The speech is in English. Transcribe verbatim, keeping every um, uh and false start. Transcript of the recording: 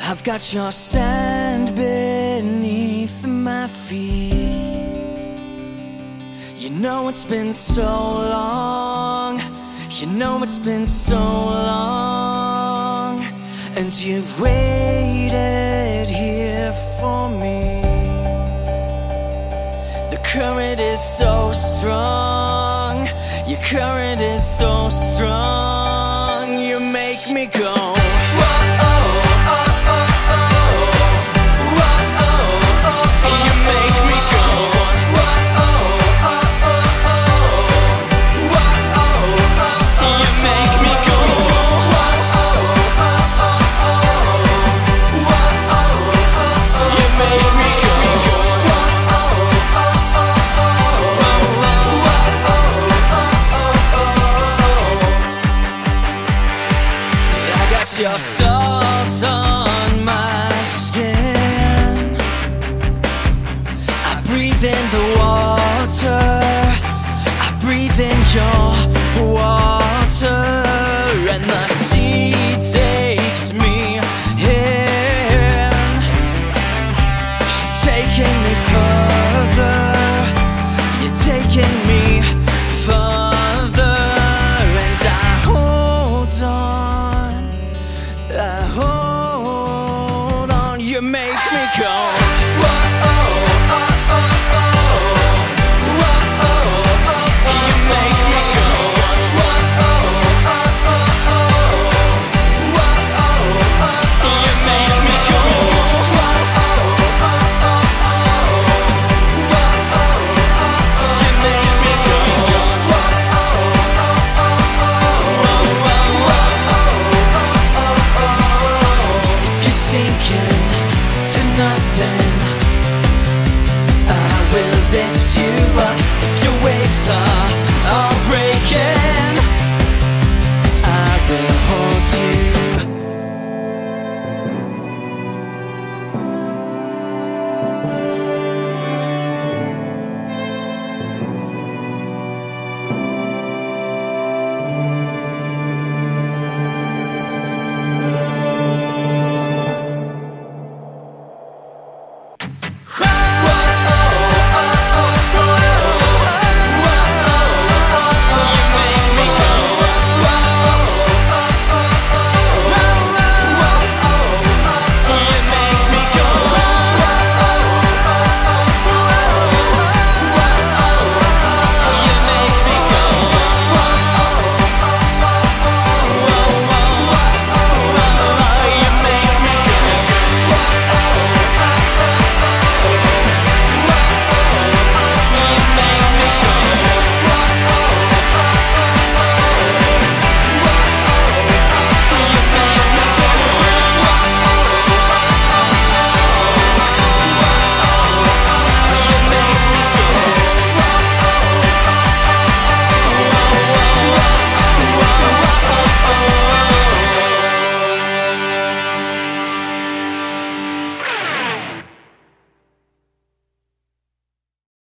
I've got your sand beneath my feet. You know it's been so long. You know it's been so long. And you've waited here for me. The current is so strong. Your current is so strong. You make me go. Your salt on my skin. I breathe in the water. I breathe in your water. And the sea takes me in. She's taking me further. You're taking me further. And I hold on. I hold on, you make me go. Whoa, oh, oh, oh, oh. Whoa, oh, oh, oh. You make me go. Whoa, oh, oh, oh, oh. Whoa, oh, oh, oh. You make me go. Whoa, oh, oh, oh, oh. Whoa, oh, oh, oh. You make me go. Whoa, oh, oh, oh, oh. You're sinking to nothing.